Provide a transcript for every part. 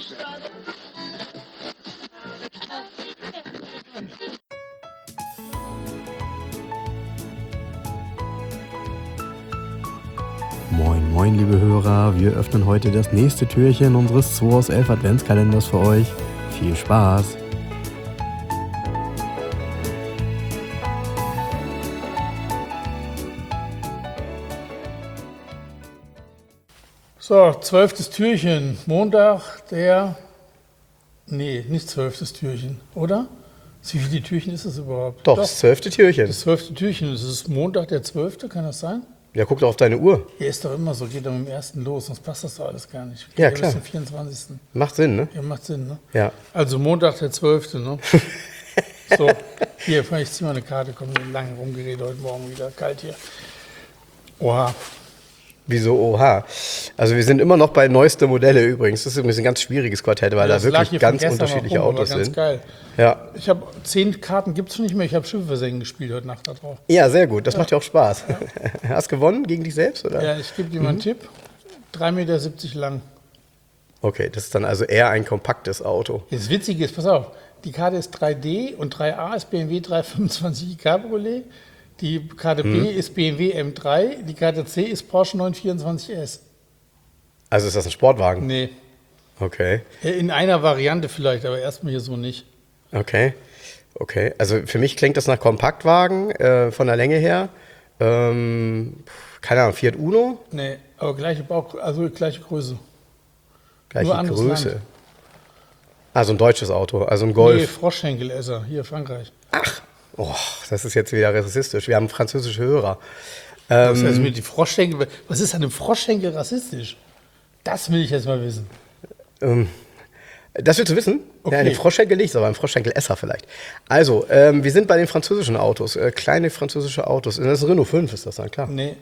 Moin, moin, liebe Hörer. Wir öffnen heute das nächste Türchen unseres 2 aus 11 Adventskalenders für euch. Viel Spaß! So, 12. Türchen. Montag, nicht 12. Türchen, oder? Wie viele Türchen ist es überhaupt? Doch, das 12. Türchen. Das 12. Türchen. Es ist Montag, der 12., kann das sein? Ja, guck doch auf deine Uhr. Ja, ist doch immer so, geht doch mit dem 1. los, sonst passt das doch alles gar nicht. Ja, klar. Bis zum 24. Macht Sinn, ne? Ja, macht Sinn, ne? Ja. Also Montag, der 12., ne? So, hier, ich zieh mal eine Karte, komm, lange rumgeredet heute Morgen wieder, kalt hier. Oha. Wieso oha? Also wir sind immer noch bei neueste Modelle übrigens. Das ist übrigens ein ganz schwieriges Quartett, weil da wirklich ganz unterschiedliche Autos ganz sind. Geil. Ja. Ich habe 10 Karten, gibt's nicht mehr. Ich habe Schiffe versenken gespielt heute Nacht da drauf. Ja, sehr gut. Das macht ja auch Spaß. Ja. Hast gewonnen gegen dich selbst, oder? Ja, ich gebe dir mal einen Tipp. 3,70 Meter lang. Okay, das ist dann also eher ein kompaktes Auto. Das Witzige ist, pass auf, die Karte ist 3D und 3A ist BMW 325 Cabriolet. Die Karte B ist BMW M3, die Karte C ist Porsche 924S. Also ist das ein Sportwagen? Nee. Okay. In einer Variante vielleicht, aber erstmal hier so nicht. Okay. Also für mich klingt das nach Kompaktwagen von der Länge her. Keine Ahnung, Fiat Uno? Nee, aber gleiche gleiche Größe. Gleiche Größe. Land. Also ein deutsches Auto, also ein Golf. Nee, Froschschenkelesser, hier Frankreich. Ach. Oh, das ist jetzt wieder rassistisch. Wir haben französische Hörer. Was heißt mit die Froschschenkel? Was ist an einem Froschschenkel rassistisch? Das will ich jetzt mal wissen. Das willst du wissen? Okay. Ja, ein Froschschenkel nicht, aber ein Froschschenkelesser vielleicht. Also, wir sind bei den französischen Autos. Kleine französische Autos. Das ist ein Renault 5, ist das dann, klar? Nee.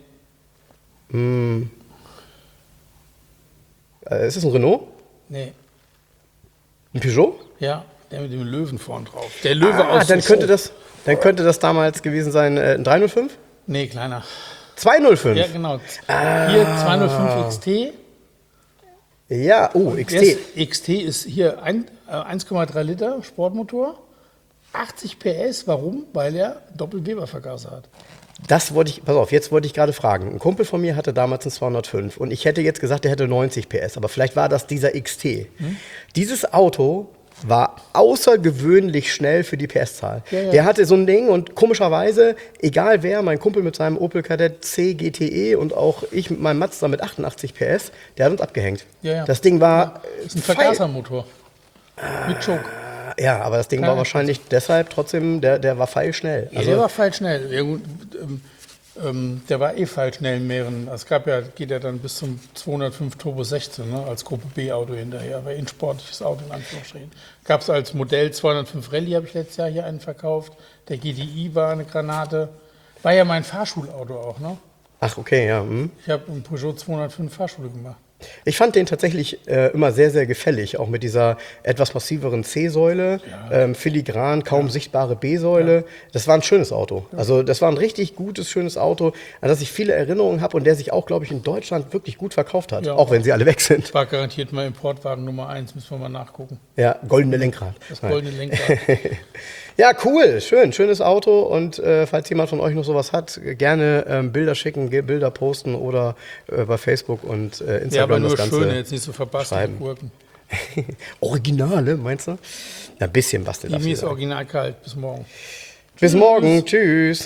Ist das ein Renault? Nee. Ein Peugeot? Ja, der mit dem Löwen vorn drauf. Der Löwe aus Dann könnte das damals gewesen sein, ein 305? Nee, kleiner. 205? Ja, genau. Hier 205 XT. Ja, XT. XT ist hier 1,3 Liter Sportmotor, 80 PS. Warum? Weil er Doppel-Weber-Vergaser hat. Pass auf, jetzt wollte ich gerade fragen. Ein Kumpel von mir hatte damals einen 205 und ich hätte jetzt gesagt, der hätte 90 PS, aber vielleicht war das dieser XT. Dieses Auto war außergewöhnlich schnell für die PS-Zahl. Ja. Der hatte so ein Ding und komischerweise, egal wer, mein Kumpel mit seinem Opel Kadett C GTE und auch ich mit meinem Mazda mit 88 PS, der hat uns abgehängt. Ja. Das Ding war... Das ist ein Vergasermotor. Mit Choke. Ja, aber das Ding war wahrscheinlich deshalb trotzdem, der war feilschnell. Also, der war feilschnell. Ja, gut, der war feilschnell in mehreren. Es geht ja dann bis zum 205 Turbo 16, ne, als Gruppe B-Auto hinterher. Aber ein sportliches Auto in Anführungsstrichen. Gab es als Modell 205 Rallye, habe ich letztes Jahr hier einen verkauft. Der GTI war eine Granate. War ja mein Fahrschulauto auch, ne? Ach, okay, ja. Ich habe einen Peugeot 205 Fahrschule gemacht. Ich fand den tatsächlich immer sehr, sehr gefällig, auch mit dieser etwas massiveren C-Säule, filigran, kaum sichtbare B-Säule. Ja. Das war ein schönes Auto. Ja. Also das war ein richtig gutes, schönes Auto, an das ich viele Erinnerungen habe und der sich auch, glaube ich, in Deutschland wirklich gut verkauft hat, auch wenn sie alle weg sind. War garantiert mal Importwagen Nummer 1, müssen wir mal nachgucken. Ja, goldene Lenkrad. Das goldene Lenkrad. Ja, cool, schönes Auto und falls jemand von euch noch sowas hat, gerne Bilder schicken, Bilder posten oder bei Facebook und Instagram ja, aber nur das Ganze schöne, jetzt nicht so verbastelt Gurken. Originale, meinst du? Ja, ein bisschen basteln. Mir ist original kalt. Bis morgen. Bis morgen. Tschüss.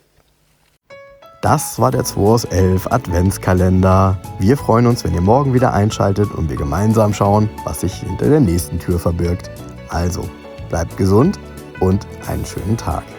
Das war der 2 aus 11 Adventskalender. Wir freuen uns, wenn ihr morgen wieder einschaltet und wir gemeinsam schauen, was sich hinter der nächsten Tür verbirgt. Also, bleibt gesund und einen schönen Tag.